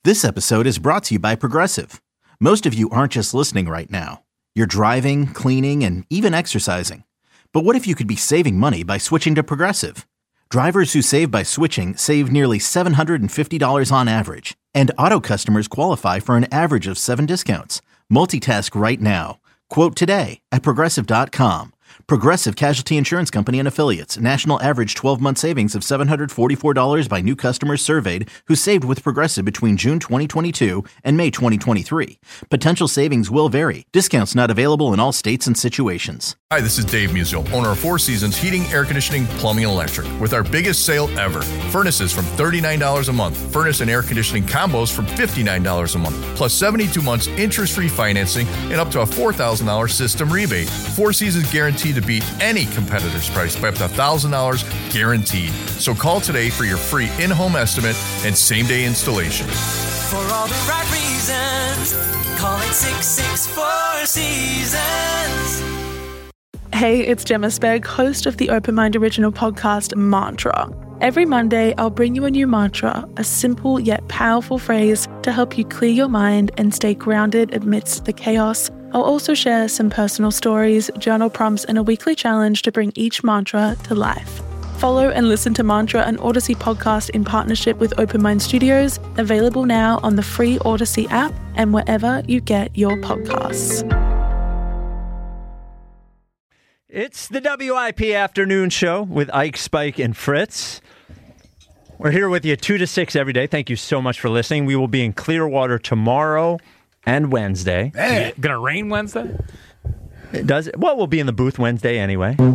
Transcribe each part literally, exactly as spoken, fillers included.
This episode is brought to you by Progressive. Most of you aren't just listening right now. You're driving, cleaning, and even exercising. But what if you could be saving money by switching to Progressive? Drivers who save by switching save nearly seven hundred fifty dollars on average. And auto customers qualify for an average of seven discounts. Multitask right now. Quote today at Progressive dot com. Progressive Casualty Insurance Company and Affiliates. National average twelve-month savings of seven hundred forty-four dollars by new customers surveyed who saved with Progressive between June twenty twenty-two and May twenty twenty-three. Potential savings will vary. Discounts not available in all states and situations. Hi, this is Dave Musial, owner of Four Seasons Heating, Air Conditioning, Plumbing, and Electric. With our biggest sale ever. Furnaces from thirty-nine dollars a month. Furnace and air conditioning combos from fifty-nine dollars a month. Plus seventy-two months interest-free financing and up to a four thousand dollars system rebate. Four Seasons guaranteed to beat any competitor's price by up to one thousand dollars guaranteed. So call today for your free in-home estimate and same-day installation. For all the right reasons, call it six six four Seasons. Hey, it's Gemma Spegg, host of the Open Mind original podcast, Mantra. Every Monday, I'll bring you a new mantra, a simple yet powerful phrase to help you clear your mind and stay grounded amidst the chaos. I'll also share some personal stories, journal prompts, and a weekly challenge to bring each mantra to life. Follow and listen to Mantra, an Odyssey podcast in partnership with Open Mind Studios, available now on the free Odyssey app and wherever you get your podcasts. It's the W I P Afternoon Show with Ike, Spike, and Fritz. We're here with you two to six every day. Thank you so much for listening. We will be in Clearwater tomorrow and Wednesday. Hey, gonna rain Wednesday? It does. Well, we'll be in the booth Wednesday anyway. Yeah.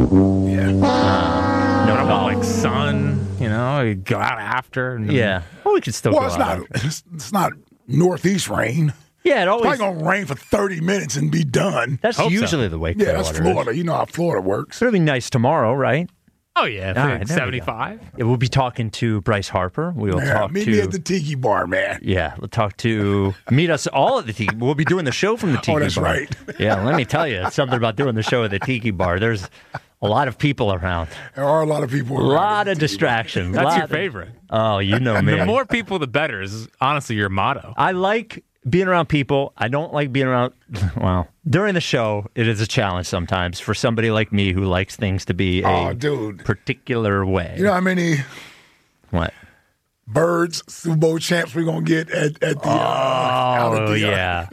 Uh, no, no, no. like sun. You know, you go out after. And Yeah. Well, we could still Well, go it's out not. after. It's, it's not northeast rain. Yeah, it It's always. probably gonna rain for thirty minutes and be done. That's Hope so. usually the way Yeah, Clearwater that's Florida. is. You know how Florida works. It'll be nice tomorrow, right? Oh yeah, All right, there we go. seventy-five. Yeah, we'll be talking to Bryce Harper. We will Yeah, talk meet to. me at the Tiki Bar, man. Yeah, we'll talk to meet us all at the Tiki. We'll be doing the show from the Tiki Oh, that's Bar. right. Yeah, let me tell you, it's something about doing the show at the Tiki Bar. There's a lot of people around, There are a lot of people. a around lot at of the Tiki Bar. distractions. That's lot your of- favorite. Oh, you know me. The more people, the better. Is honestly your motto. I like being around people. I don't like being around. Well, during the show, it is a challenge sometimes for somebody like me who likes things to be a Oh, dude. particular way. You know how many What? birds, Super Bowl champs we're gonna get at, at the? Uh, out at Oh the, uh, yeah.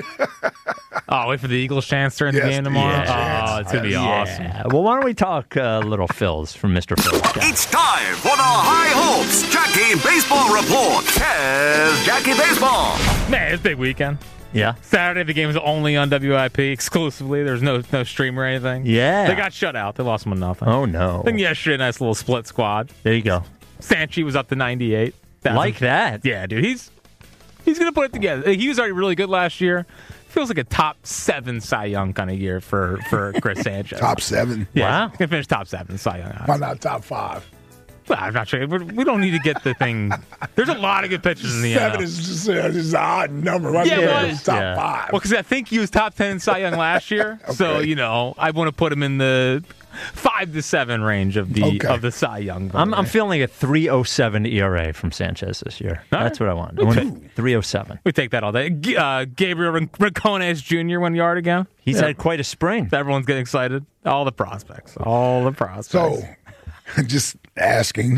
Oh, wait for the Eagles chance during the Yes, game tomorrow. Eagles chance. Oh, it's gonna be Yes. awesome. Yeah. Well, why don't we talk uh, little Phil's from Mister Phil's? It's time for the High Hopes Jackie Baseball Report. Here's Jackie Baseball. Man, it's a big weekend. Yeah. Saturday, the game is only on W I P exclusively. There's no no stream or anything. Yeah. They got shut out. They lost one nothing. Oh no. Then yesterday, nice little split squad. There you go. Sanchi was up to ninety-eight. Like that. Yeah, dude. He's he's gonna put it together. He was already really good last year. Feels like a top seven Cy Young kind of year for for Chris Sanchez. top seven. Yeah, Wow. he can finish top seven Cy Young. Why not top five? Well, I'm not sure. We're- We don't need to get the thing. There's a lot of good pitchers in the N L. Seven is just, uh, just an odd number. Why Yeah, not well, go top yeah. five? Well, because I think he was top ten in Cy Young last year. So, Okay. you know, I want to put him in the five to seven range of the Okay. of the Cy Young. I'm, I'm voting. feeling a three oh seven E R A from Sanchez this year. All That's right. what I want. I want three oh seven. We take that all day. G- Uh, Gabriel Rin- Rincones Junior one yard again. He's Yeah. had quite a spring. Everyone's getting excited. All the prospects. All the prospects. So, just asking.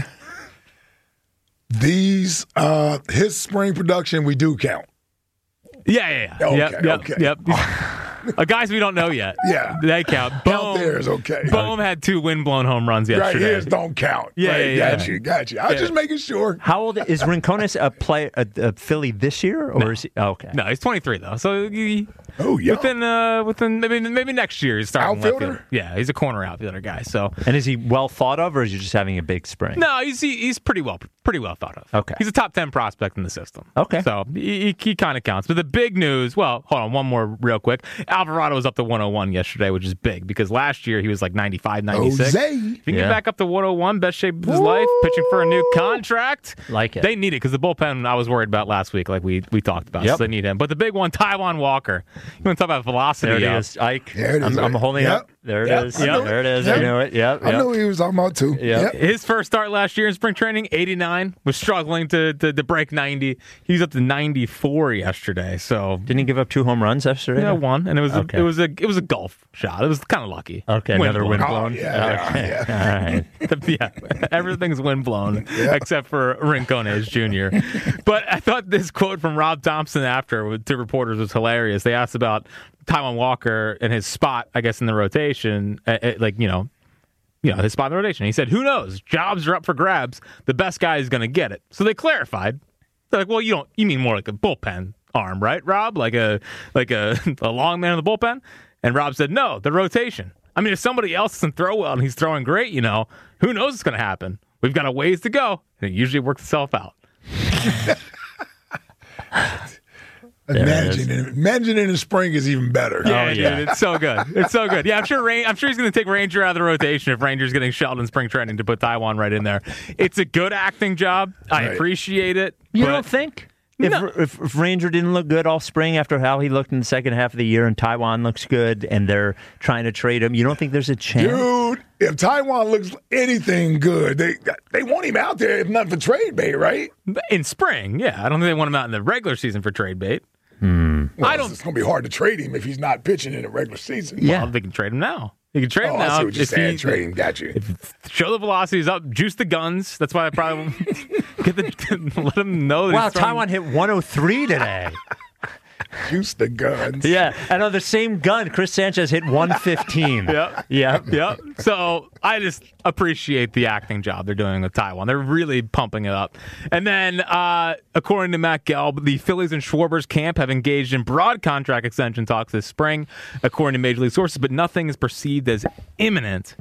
These uh his spring production we do count. yeah, yeah, yeah. Okay, yep, yep, okay. yep. uh, guys we don't know yet. Yeah. They count. Count theirs, okay. Bohm had two windblown home runs Right, yesterday. his don't count. Yeah, right, yeah, got yeah. you, got you. I was Yeah. just making sure. How old is Rincones a play a, a Philly this year, or No. is he? Oh, okay. No, he's twenty-three though. So he, Oh yeah. within uh within maybe maybe next year he's starting left Outfielder? field. Yeah, he's a corner outfielder guy. So And is he well thought of, or is he just having a big spring? no, he's he, he's pretty well pretty well thought of. Okay. he's a top ten prospect in the system. Okay. so he, he, he kind of counts. But the big news, well, hold on, one more real quick. Uh, Alvarado was up to one oh one yesterday, which is big because last year he was like ninety-five, ninety-six. Jose. If he can Yeah. get back up to one oh one, best shape of his life, pitching for a new contract. Like it. They need it because the bullpen I was worried about last week, like we we talked about. Yep. So they need him. But the big one, Taijuan Walker. You want to talk about velocity? There it up. is, Ike. There it is. I'm, I'm holding Yep. up. There it Yep. is. I Yep. knew There it is. Yep. I knew it. Yep. I yep. knew what he was talking about, too. Yep. His first start last year in spring training, eighty-nine, was struggling to, to, to break ninety. He was up to ninety-four yesterday. So Didn't he give up two home runs yesterday? yeah, one, and it was Okay. a, it was a it was a golf shot. It was kind of lucky. Okay, Wind another blown. wind Oh, blown. yeah, okay. yeah, All right. Yeah, everything's windblown except for Rincones Junior But I thought this quote from Rob Thompson after to reporters was hilarious. They asked about Taijuan Walker and his spot, I guess, in the rotation, uh, uh, like you know, you know, his spot in the rotation. He said, "Who knows? Jobs are up for grabs. The best guy is going to get it." So they clarified. They're like, "Well, you don't. You mean more like a bullpen arm, right, Rob? Like a like a, a long man in the bullpen?" And Rob said, "No, the rotation. I mean, if somebody else doesn't throw well and he's throwing great, you know, who knows what's going to happen? We've got a ways to go, and it usually works itself out." Managing it, managing it in the spring is even better. Yeah, Oh, yeah. dude, it's so good. It's so good. Yeah, I'm sure. Rain, I'm sure he's going to take Ranger out of the rotation if Ranger's getting shelled in spring training to put Taijuan right in there. It's a good acting job. I Right. appreciate it. You but- don't think? If, No. if, if Ranger didn't look good all spring after how he looked in the second half of the year and Taijuan looks good and they're trying to trade him, you don't think there's a chance? Dude, if Taijuan looks anything good, they they want him out there if not for trade bait, right? in spring? Yeah, I don't think they want him out in the regular season for trade bait. Well, I don't- It's going to be hard to trade him if he's not pitching in the regular season. Yeah. Well, they can trade him now. They can trade Oh, him I now. see what you're if saying. he- Trade him. Got you. Show the velocities up, juice the guns. That's why I probably get the let them know. That Wow, he's throwing- Taijuan hit one oh three today. Juice the guns. Yeah, and on the same gun, Chris Sanchez hit one fifteen. Yep. Yeah. Yep. So I just appreciate the acting job they're doing with Taijuan. They're really pumping it up. And then, uh, according to Matt Gelb, the Phillies and Schwarber's camp have engaged in broad contract extension talks this spring, according to Major League sources, but nothing is perceived as imminent.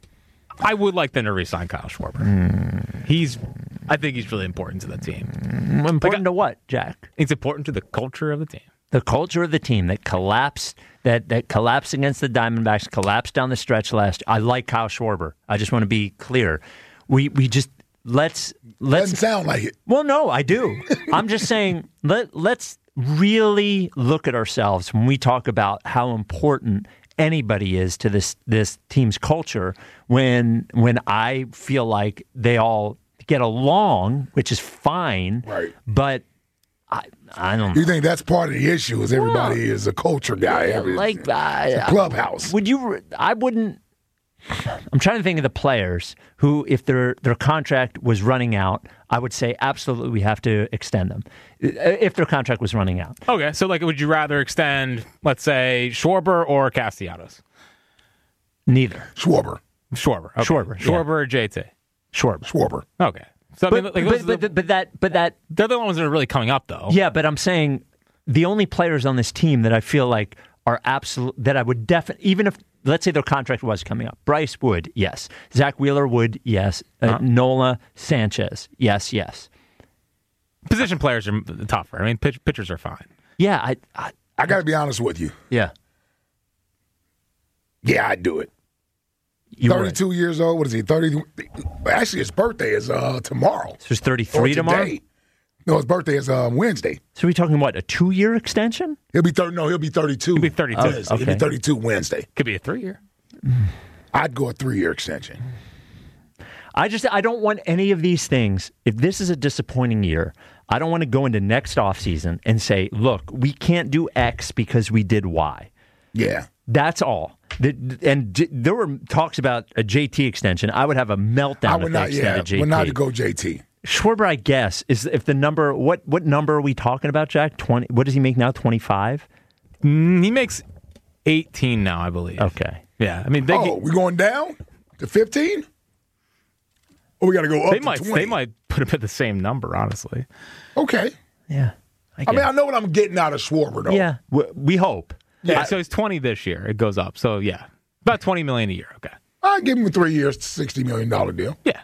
I would like them to re-sign Kyle Schwarber. Hmm. He's, I think he's really important to the team. Important to what, Jack? It's important to the culture of the team. The culture of the team that collapsed, that that collapsed against the Diamondbacks, collapsed down the stretch last. I like Kyle Schwarber. I just want to be clear. We we just let's let's. Doesn't sound like it. Well, no, I do. I'm just saying let let's really look at ourselves when we talk about how important anybody is to this this team's culture. When when I feel like they all get along, which is fine, Right. but. I, I don't know. You think that's part of the issue? Is everybody is a culture guy? Every, Like, uh, clubhouse. Would you? I wouldn't. I'm trying to think of the players who, if their their contract was running out, I would say absolutely we have to extend them. If their contract was running out, Okay, so like, would you rather extend, let's say, Schwarber or Castellanos? neither. Schwarber. Schwarber. Okay. Schwarber, yeah. Schwarber or J T? Schwarber. Schwarber. Okay. So, I But, mean, like, but, those are the, but, but that but that they're the ones that are really coming up, though. yeah. But I'm saying the only players on this team that I feel like are absolute that I would definitely, even if let's say their contract was coming up, Bryce Wood, yes. Zach Wheeler Wood, yes. Uh, Uh-huh. Nola Sanchez, yes, yes. Position players are tougher. I mean, pitch, pitchers are fine. Yeah, I, I I got to be honest with you. yeah. Yeah, I'd do it. You would. thirty-two years old. What is he? thirty. Actually, his birthday is uh, tomorrow. So it's Or thirty-three tomorrow. today. No, his birthday is um, Wednesday. So we're talking what, a two-year extension? He'll be thirty. No, he'll be thirty-two. He'll be thirty-two. Wednesday. He'll Okay. be thirty-two Wednesday. Could be a three-year. I'd go a three-year extension. I just I don't want any of these things. If this is a disappointing year, I don't want to go into next offseason and say, look, we can't do X because we did Y. Yeah. That's all. The- And J- there were talks about a J T extension. I would have a meltdown I if would they not. Yeah, extended J T. would not to go J T. Schwarber, I guess, is if the number. What what number are we talking about, Jack? Twenty. What does he make now? Twenty-five. Mm, he makes eighteen now, I believe. Okay. Yeah. I mean, they, Oh, we going down to fifteen? Or we got to go up they to might twenty? they might put him at the same number, honestly. Okay. Yeah. I, I mean, guess. I know what I'm getting out of Schwarber, though. yeah. We, we hope. Yeah. So he's twenty this year. It goes up. So yeah, about twenty million a year. Okay. I'd give him a three years, sixty million dollars deal. Yeah.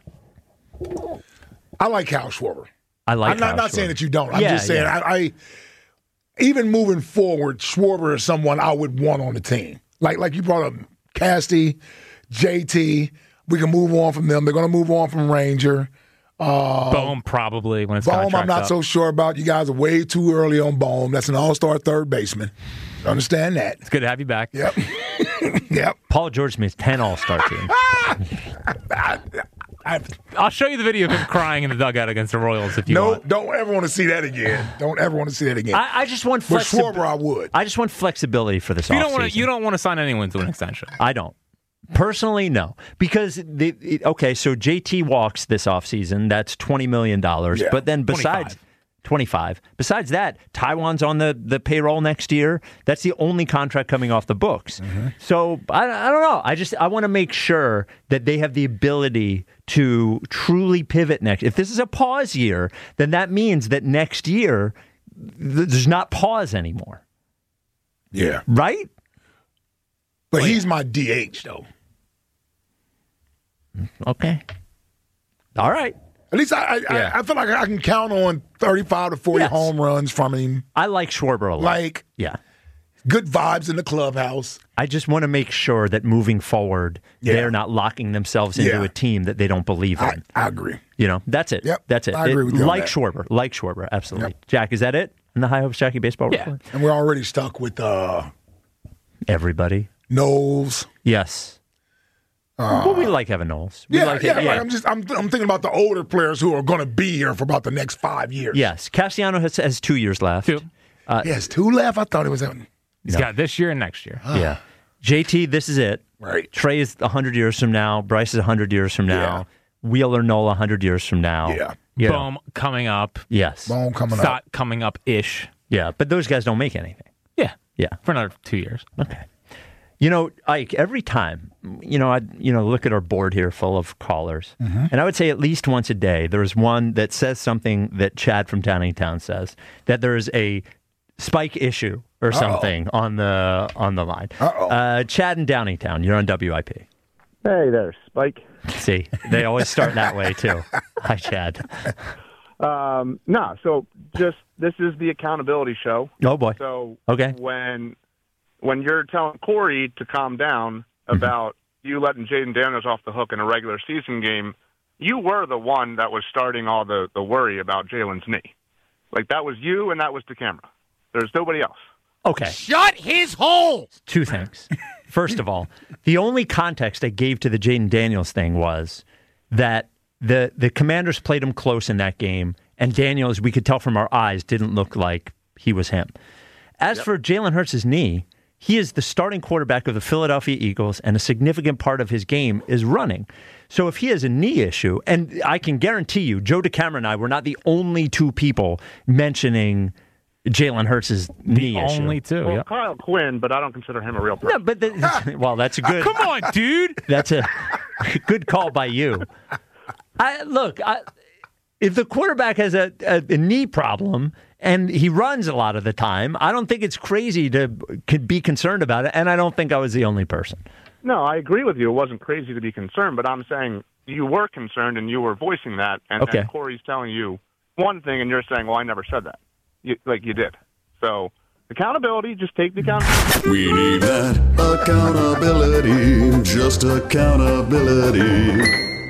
I like Kyle Schwarber. I like. I'm not, Kyle not saying Schwarber. that you don't. I'm Yeah, just saying yeah. I, I even moving forward, Schwarber is someone I would want on the team. Like like you brought up Casty, J T. We can move on from them. They're going to move on from Ranger. Uh, Bohm probably when it's Bohm, I'm not up. so sure about. You guys are way too early on Bohm. That's an all-star third baseman. Understand that. It's good to have you back. Yep. Yep. Paul George Smith, ten All-Star teams. I, I, I'll show you the video of him crying in the dugout against the Royals if you no, want. don't ever want to see that again. Don't ever want to see that again. I, I just want But flexibility. Schwarber, I would. I just want flexibility for this You don't offseason. want to. You don't want to sign anyone to an extension. I don't. Personally, no. Because, the, it- okay, so J T walks this offseason. That's twenty million dollars. Yeah. But then besides, twenty-five. Besides that, Taiwan's on the, the payroll next year. That's the only contract coming off the books. Mm-hmm. So I, I don't know. I just I want to make sure that they have the ability to truly pivot next. If this is a pause year, then that means that next year th- there's not pause anymore. Yeah. Right? But he's my D H, though. Okay. All right. At least I I, Yeah. I I feel like I can count on thirty-five to forty Yes. home runs from him. I like Schwarber a lot. Like, yeah. good vibes in the clubhouse. I just want to make sure that moving forward, Yeah. they're not locking themselves into Yeah. a team that they don't believe in. I, I agree. You know, that's it. Yep, That's it. I agree It- with you on Like that. Schwarber. Like Schwarber. Absolutely. Yep. Jack, is that it? In the High Hopes Jackie Baseball Yeah. Report? And we're already stuck with uh, Everybody. Knowles. Yes. well, we like Evan Knowles. We Yeah, like yeah, it. Like I'm just I'm I'm thinking about the older players who are going to be here for about the next five years. Yes. Cassiano has, has two years left. Two. He has two left. I thought it was He's got this year and next year. Yeah. J T, this is it. right. Trey is one hundred years from now. Bryce is one hundred years from now. Wheeler Nola one hundred years from now. Yeah. You know, Boom coming up. Yes. Bone coming Stott up. coming up ish. Yeah. But those guys don't make anything. Yeah. Yeah. For another two years. Okay. You know, Ike, every time, you know, I you know, look at our board here full of callers, and I would say at least once a day, there's one that says something that Chad from Downingtown says, that there is a spike issue or something on the on the line. Uh-oh. Uh, Chad in Downingtown, you're on W I P. Hey there, Spike. See, they always start that way, too. Hi, Chad. Um, no, so just this is the accountability show. Oh, boy. So Okay. when when you're telling Corey to calm down about you letting Jaden Daniels off the hook in a regular season game, you were the one that was starting all the, the worry about Jalen's knee. Like, that was you and that was the camera. There's nobody else. Okay. Shut his hole. Two things. First of all, the only context I gave to the Jaden Daniels thing was that the the Commanders played him close in that game, and Daniels, we could tell from our eyes, didn't look like he was him. As for Jalen Hurts' knee, he is the starting quarterback of the Philadelphia Eagles, and a significant part of his game is running. So if he has a knee issue, and I can guarantee you, Joe DeCamera and I were not the only two people mentioning Jalen Hurts' knee issue. Only two. Well, yeah. Kyle Quinn, but I don't consider him a real person. No, but the, well, that's a good. Come on, dude. That's a good call by you. I look. I, if the quarterback has a, a, a knee problem and he runs a lot of the time, I don't think it's crazy to could be concerned about it. And I don't think I was the only person. No, I agree with you. It wasn't crazy to be concerned, but I'm saying you were concerned and you were voicing that, and, Okay. and Corey's telling you one thing, and you're saying, well, I never said that. You, like you did. So accountability, just take the accountability. We need that accountability, just accountability.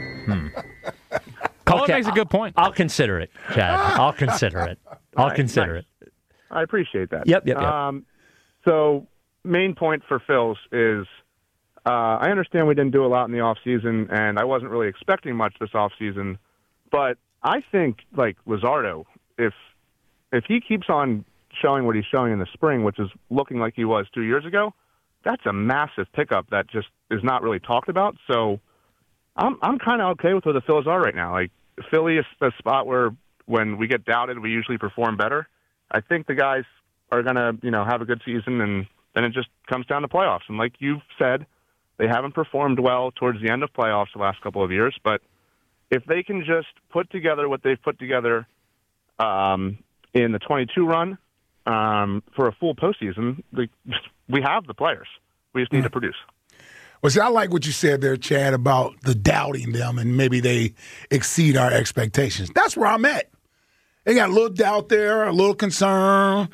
Colin Okay, makes a good point. I'll consider it, Chad. I'll consider it. I'll All right, consider nice. it. I appreciate that. Yep, yep, yep. Um, so main point for Phil's is uh, I understand we didn't do a lot in the off season, and I wasn't really expecting much this off season, but I think like Luzardo, if if he keeps on showing what he's showing in the spring, which is looking like he was two years ago, that's a massive pickup that just is not really talked about. So I'm I'm kind of okay with where the Phillies are right now. Like Philly is a spot where when we get doubted, we usually perform better. I think the guys are going to, you know, have a good season, and then it just comes down to playoffs. And like you've said, they haven't performed well towards the end of playoffs the last couple of years. But if they can just put together what they've put together um, in the twenty-two run um, for a full postseason, they, we have the players. We just need to produce. Well, see, I like what you said there, Chad, about the doubting them and maybe they exceed our expectations. That's where I'm at. They got a little doubt there, a little concern.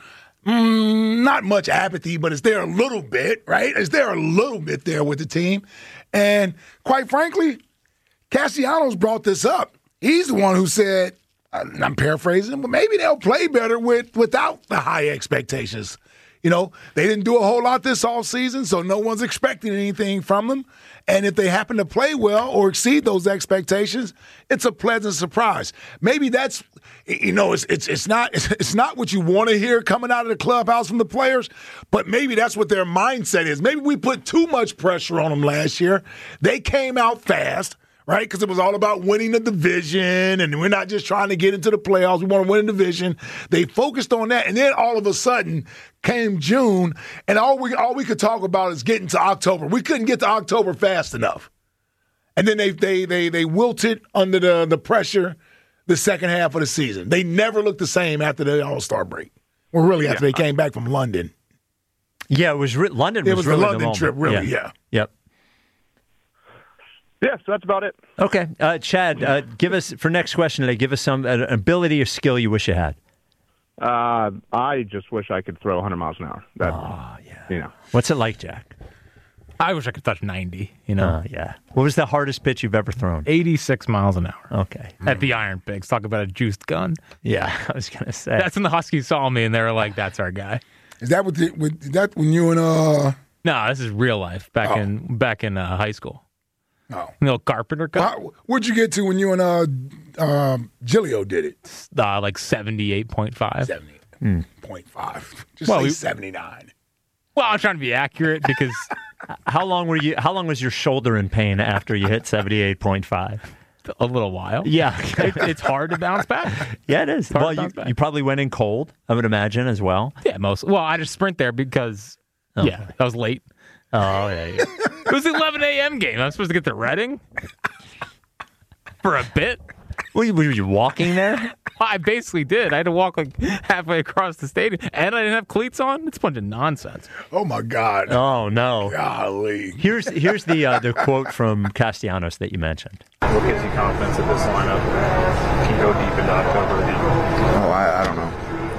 mm, not much apathy, but it's there a little bit, right? It's there a little bit there with the team. And quite frankly, Castellanos brought this up. He's the one who said, I'm paraphrasing, but maybe they'll play better with without the high expectations. You know, they didn't do a whole lot this offseason, so no one's expecting anything from them. And if they happen to play well or exceed those expectations, it's a pleasant surprise. Maybe that's, you know, it's it's it's not it's not what you want to hear coming out of the clubhouse from the players, but maybe that's what their mindset is. Maybe we put too much pressure on them last year. They came out fast. Right, because it was all about winning the division, and we're not just trying to get into the playoffs. We want to win the division. They focused on that, and then all of a sudden came June, and all we all we could talk about is getting to October. We couldn't get to October fast enough, and then they they they they wilted under the the pressure the second half of the season. They never looked the same after the All-Star break. Well, really, after yeah. they came back from London. Yeah, it was re- London. Was it was really the London the trip, really. Yeah. yeah. Yep. Yeah, so that's about it. Okay. Uh, Chad, uh, give us, for next question today, give us some an ability or skill you wish you had. Uh, I just wish I could throw one hundred miles an hour. That's, oh, yeah. You know. What's it like, Jack? I wish I could touch ninety, you know. Uh, yeah. What was the hardest pitch you've ever thrown? eighty-six miles an hour. Okay. At the Iron Pigs. Talk about a juiced gun. Yeah, I was going to say. That's when the Huskies saw me, and they were like, that's our guy. Is that what the, with, that when you and uh? No, this is real life. Back oh. in back in uh, high school. Oh, you know, carpenter cut. How, where'd you get to when you and uh, um, Gilio did it? Uh, like seventy-eight point five. seventy point five. Just well, say we, seventy-nine. Well, I'm trying to be accurate because how long were you? How long was your shoulder in pain after you hit seventy-eight point five? A little while. Yeah, it, it's hard to bounce back. Yeah, it is. Well, you, you probably went in cold, I would imagine, as well. Yeah, most. Well, I just sprint there because oh. yeah, I was late. Oh, yeah, yeah. It was the eleven a.m. game. I was supposed to get to Reading for a bit. Were you, were you walking there? I basically did. I had to walk like halfway across the stadium, and I didn't have cleats on. It's a bunch of nonsense. Oh, my God. Oh, no. Golly. Here's here's the uh, the quote from Castellanos that you mentioned. What gives you confidence that this lineup can go deep into October? Oh, I, I don't know.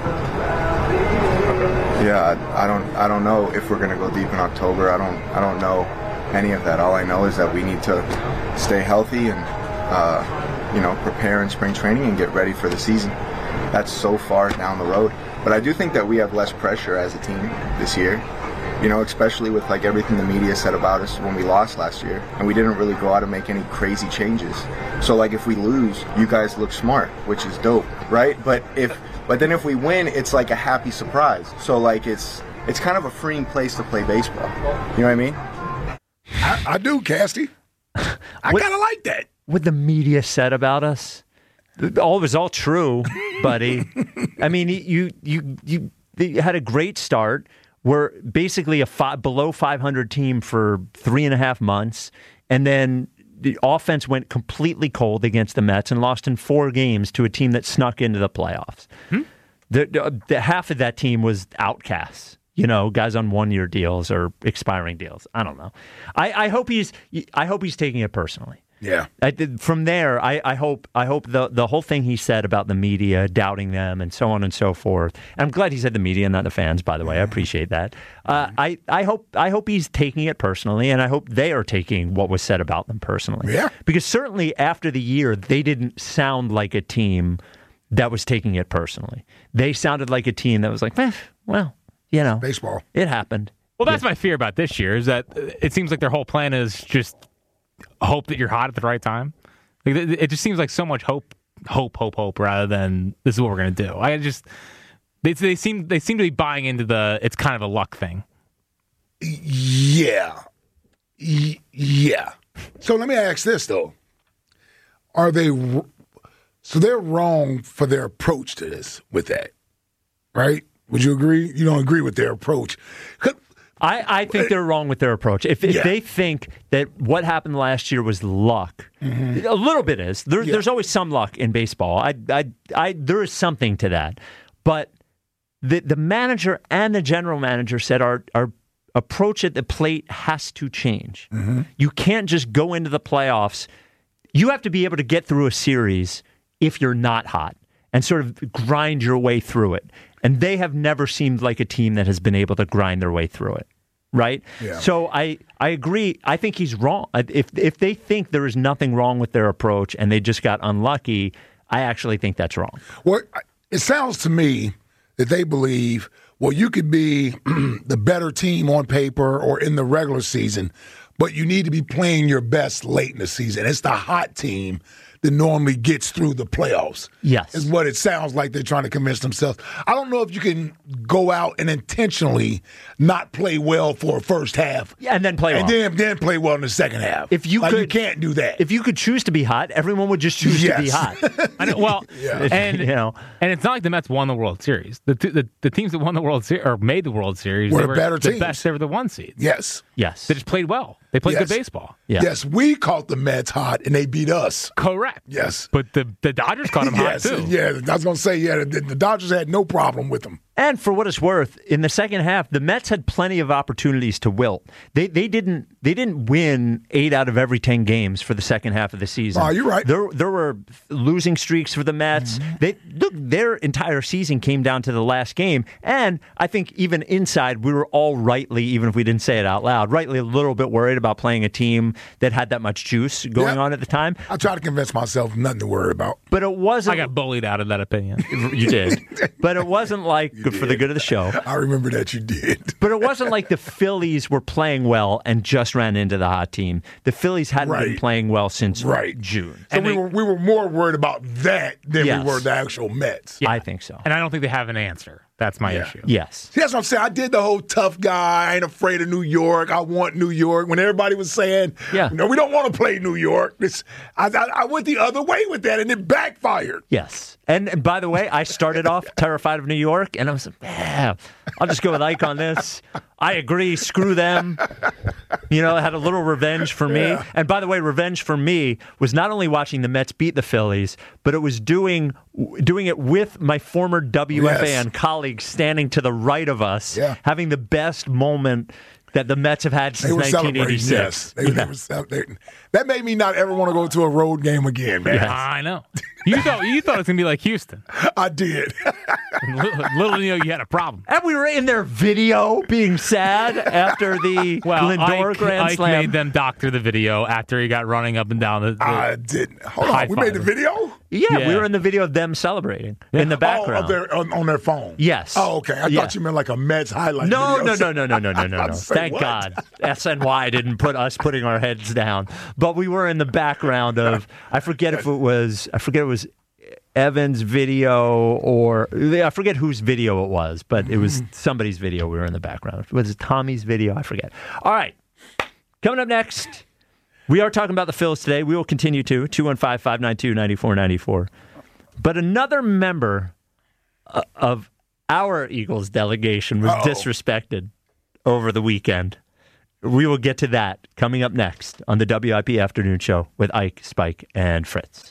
Yeah, I, I don't. I don't know if we're gonna go deep in October. I don't. I don't know any of that. All I know is that we need to stay healthy and, uh, you know, prepare in spring training and get ready for the season. That's so far down the road. But I do think that we have less pressure as a team this year. You know, especially with like everything the media said about us when we lost last year, and we didn't really go out and make any crazy changes. So like if we lose, you guys look smart, which is dope, right? But if But then if we win, it's like a happy surprise. So like it's it's kind of a freeing place to play baseball. You know what I mean? I, I do, Casty. I kind of like that. What the media said about us, all was all true, buddy. I mean, you you you, you had a great start. We're basically a five, below five hundred team for three and a half months, and then the offense went completely cold against the Mets and lost in four games to a team that snuck into the playoffs. Hmm? The, the, the half of that team was outcasts, you know, guys on one-year deals or expiring deals. I don't know. I, I hope he's. I hope he's taking it personally. Yeah. I, from there, I, I hope. I hope the the whole thing he said about the media doubting them and so on and so forth. And I'm glad he said the media, not the fans. By the way, I appreciate that. Uh, I I hope I hope he's taking it personally, and I hope they are taking what was said about them personally. Yeah. Because certainly after the year, they didn't sound like a team that was taking it personally. They sounded like a team that was like, eh, well, you know, baseball. It happened. Well, that's yeah. my fear about this year is that it seems like their whole plan is just hope that you're hot at the right time. Like, it just seems like so much hope, hope, hope, hope, rather than this is what we're going to do. I just they they seem they seem to be buying into the it's kind of a luck thing. Yeah, y- yeah. So let me ask this though: Are they so they're wrong for their approach to this with that, right? Would you agree? You don't agree with their approach? I, I think they're wrong with their approach. If, if yeah. they think that what happened last year was luck, mm-hmm. a little bit is. There, yeah. There's always some luck in baseball. I, I, I, there is something to that. But the the manager and the general manager said our, our approach at the plate has to change. Mm-hmm. You can't just go into the playoffs. You have to be able to get through a series if you're not hot and sort of grind your way through it. And they have never seemed like a team that has been able to grind their way through it. Right? Yeah. So I, I agree. I think he's wrong. If if they think there is nothing wrong with their approach and they just got unlucky, I actually think that's wrong. Well, it sounds to me that they believe, well, you could be the better team on paper or in the regular season, but you need to be playing your best late in the season. It's the hot team that normally gets through the playoffs. Yes. Is what it sounds like they're trying to convince themselves. I don't know if you can go out and intentionally not play well for a first half. Yeah, and then play well. And then, then play well in the second half. If you like, could, you can't do that. If you could choose to be hot, everyone would just choose yes. to be hot. I know, well, yeah. and you know, and it's not like the Mets won the World Series. The t- the, the teams that won the World Series or made the World Series were they were better the teams. best. They were the one seeds. Yes. Yes. They just played well. They played yes. good baseball. Yeah. Yes, we caught the Mets hot and they beat us. Correct. Yes. But the, the Dodgers caught them yes. hot too. Yeah, I was going to say, yeah, the, the Dodgers had no problem with them. And for what it's worth, in the second half, the Mets had plenty of opportunities to wilt. They they didn't they didn't win eight out of every ten games for the second half of the season. Oh, you're right. There there were losing streaks for the Mets. Mm-hmm. They look, their entire season came down to the last game, and I think even inside we were all rightly, even if we didn't say it out loud, rightly a little bit worried about playing a team that had that much juice going Yep. on at the time. I try to convince myself nothing to worry about. But it wasn't. I got bullied out of that opinion. You did, but it wasn't like good for the good of the show. I remember that you did. But it wasn't like the Phillies were playing well and just ran into the hot team. The Phillies hadn't Right. been playing well since Right. June. So And we they- were we were more worried about that than Yes. we were the actual Mets. I think so. And I don't think they have an answer. That's my Yeah. issue. Yes. See, that's what I'm saying. I did the whole tough guy. I ain't afraid of New York. I want New York. When everybody was saying, Yeah. no, we don't want to play New York. This, I, I, I went the other way with that, and it backfired. Yes. And, and by the way, I started off terrified of New York, and I was like, yeah, I'll just go with Ike on this. I agree. Screw them. You know, it had a little revenge for me. Yeah. And by the way, revenge for me was not only watching the Mets beat the Phillies, but it was doing doing it with my former W F A N Yes. colleagues standing to the right of us, Yeah. having the best moment that the Mets have had They since were nineteen celebrating, eighty-six. yes. They, they were celebrating. That made me not ever want to go to a road game again, man. Yes. I know. You thought you thought it was gonna be like Houston. I did. little, little did you know you had a problem. And we were in their video being sad after the Well, Lindor Ike, Grand Ike Slam. made them doctor the video after he got running up and down the. the I didn't. Hold on. high We made the five. video? Yeah, Yeah. we were in the video of them celebrating in the Oh, background. on their, on, on their phone? Yes. Oh, okay. I Yeah. thought you meant like a Mets highlight No, video. no, no, no, no, no, no, no, I no. was say, Thank what? God S N Y didn't put us putting our heads down. But we were in the background of, I forget if it was, I forget it was Evan's video or, I forget whose video it was, but it was somebody's video we were in the background. Was it Tommy's video? I forget. All right. Coming up next, we are talking about the Phils today. We will continue to, two one five, five nine two, nine four nine four. But another member uh, of our Eagles delegation was Uh-oh. disrespected over the weekend. We will get to that coming up next on the W I P Afternoon Show with Ike, Spike, and Fritz.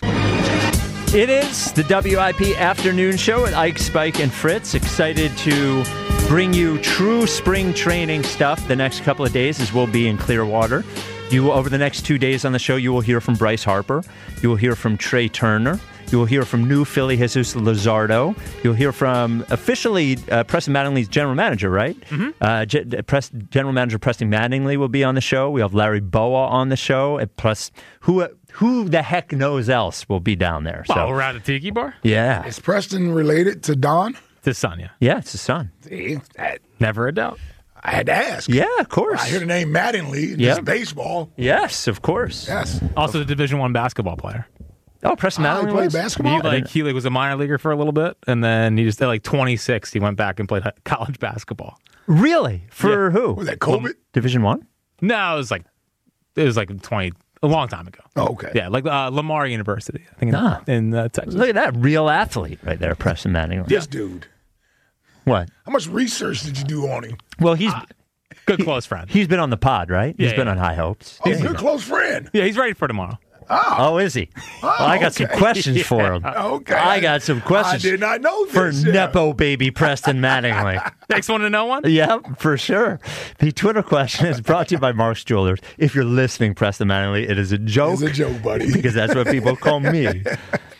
It is the W I P Afternoon Show with Ike, Spike, and Fritz. Excited to bring you true spring training stuff the next couple of days as we'll be in Clearwater. You over the next two days on the show, you will hear from Bryce Harper. You will hear from Trey Turner. You will hear from new Philly Jesus Luzardo. You'll hear from officially uh, Preston Mattingly's general manager, right? Mm-hmm. Uh, G- Press, general manager Preston Mattingly will be on the show. We have Larry Boa on the show. And plus, who who the heck knows else will be down there? So Well, we're at a tiki bar. yeah, Is Preston related to Don? To Sonya. yeah, it's his son. See, that, Never a doubt. I had to ask. Yeah, of course. I hear the name Mattingly. Yep. Yep. baseball. Yes, of course. Yes. Also, the Division One basketball player. Oh, Preston Oh, he Mattingly played was? basketball? He like he like was a minor leaguer for a little bit, and then he just at like twenty-six, he went back and played college basketball. Really? For Yeah. who? Was that COVID? Division One? No, it was like it was like twenty a long time ago. Oh, okay. Yeah, like uh, Lamar University, I think in, Ah. in uh, Texas. Look at that real athlete right there, Preston Mattingly. This dude. What? How much research did you do on him? Well, he's Good close friend. he's been on the pod, right? Yeah, he's been yeah. on High Hopes. Oh, he's a good close friend. Yeah, he's ready for tomorrow. Oh, is he? Well, I got some okay. questions for him. Okay. I got some questions I did not know for this. yeah. Nepo baby Preston Mattingly. Next one to know one? Yeah, for sure. The Twitter question is brought to you by Mark's Jewelers. If you're listening, Preston Mattingly, it is a joke. It's a joke, buddy. Because that's what people call me.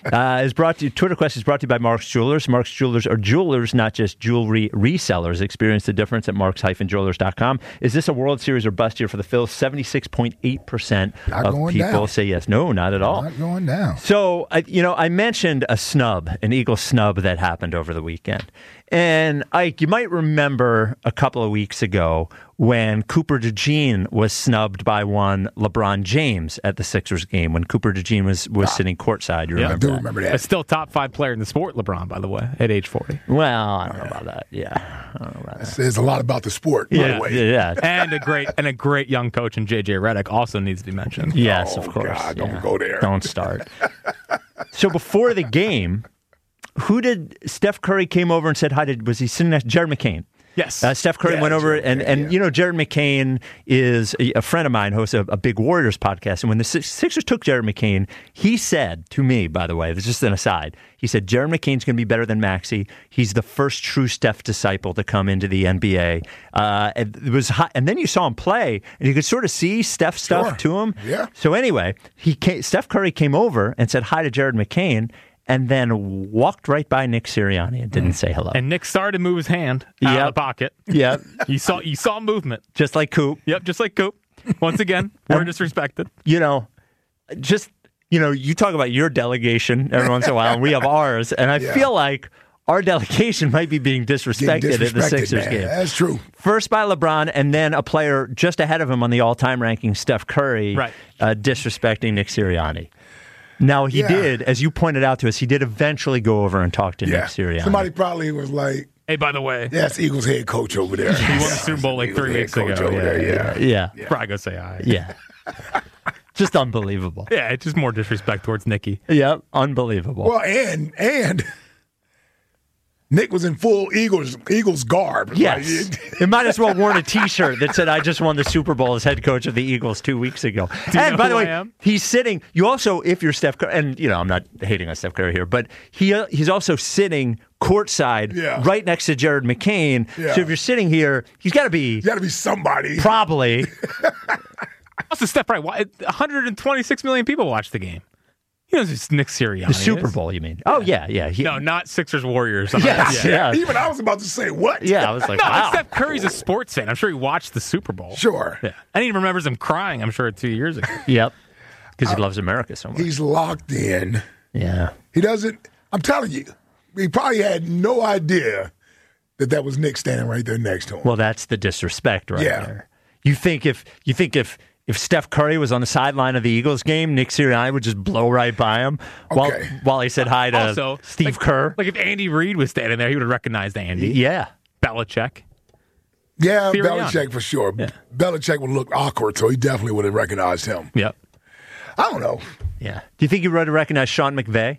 uh, is brought to you, Twitter Quest is brought to you by Mark's Jewelers. Mark's Jewelers are jewelers, not just jewelry resellers. Experience the difference at marks dash jewelers dot com. Is this a World Series or bust year for the Phils? seventy-six point eight percent Not of going people down. say yes. No, not at all. Not going down. So, I, you know, I mentioned a snub, an Eagle snub that happened over the weekend. And, Ike, you might remember a couple of weeks ago when Cooper DeJean was snubbed by one LeBron James at the Sixers game, when Cooper DeJean was, was sitting courtside. You Yeah, remember I do that? remember that. But still top five player in the sport, LeBron, by the way, at age forty. Well, I don't know about that. Yeah. I don't know about that. Says a lot about the sport, by Yeah, the way. yeah. And a great and a great young coach in J J Redick also needs to be mentioned. Yes, Oh, of course. God, don't yeah. go there. Don't start. So before the game, who did Steph Curry came over and said hi to? Was he sitting next? Jared McCain. Yes. Uh, Steph Curry Yeah, went over, Jared and, McCain, and yeah. you know, Jared McCain is a, a friend of mine, hosts a, a big Warriors podcast. And when the Six- Sixers took Jared McCain, he said to me, by the way, this is just an aside, he said, Jared McCain's going to be better than Maxey. He's the first true Steph disciple to come into the N B A. Uh, and, it was hot, and then you saw him play, and you could sort of see Steph stuff Sure. to him. Yeah. So anyway, he came, Steph Curry came over and said hi to Jared McCain, and then walked right by Nick Sirianni and didn't say hello. And Nick started to move his hand out Yep. of the pocket. Yeah, You saw you saw movement. just like Coop. Yep, just like Coop. Once again, we're disrespected. You know, just, you know, you talk about your delegation every once in a while, and we have ours, and I Yeah. feel like our delegation might be being disrespected, Getting at the disrespected, Sixers man. game. That's true. First by LeBron, and then a player just ahead of him on the all-time ranking, Steph Curry, Right. uh, disrespecting Nick Sirianni. Now, he Yeah. did, as you pointed out to us, he did eventually go over and talk to Yeah. Nick Sirianni. Somebody probably was like, Hey, by the way, that's Eagles head coach over there. he won the Super Bowl like three weeks ago. Over Yeah, there, yeah. yeah. Probably go say hi. Yeah. Just unbelievable. Yeah, it's just more disrespect towards Nicky. Yep, unbelievable. Well, and and Nick was in full Eagles Eagles garb. Yes. Like, It might as well worn a T-shirt that said, I just won the Super Bowl as head coach of the Eagles two weeks ago. you And know by the who way, I am? he's sitting, you also, if you're Steph Curry, and, you know, I'm not hating on Steph Curry here, but he uh, he's also sitting courtside Yeah. right next to Jared McCain. Yeah. So if you're sitting here, he's got to be you got to be somebody. probably, Also, Steph, right? One hundred twenty-six million people watched the game. He knows it's Nick Sirianni. the Super is. Bowl, you mean? Oh, yeah, yeah. He, No, not Sixers Warriors. Yes, yeah. yeah. Even I was about to say what? Yeah, I was like, No, wow. Steph Curry's a sports fan. I'm sure he watched the Super Bowl. Sure. Yeah. And he remembers him crying, I'm sure, two years ago. Yep. Because he loves America so much. He's locked in. Yeah. He doesn't. I'm telling you, he probably had no idea that that was Nick standing right there next to him. Well, that's the disrespect right Yeah. there. You think if you think if if Steph Curry was on the sideline of the Eagles game, Nick Sirianni would just blow right by him while Okay. while he said hi to Also, Steve like, Kerr. Like if Andy Reid was standing there, he would have recognized Andy. Yeah. Belichick. yeah, Sirianni. Belichick for sure. Belichick would look awkward, so he definitely would have recognized him. Yep. I don't know. Yeah. Do you think he would have recognized Sean McVay?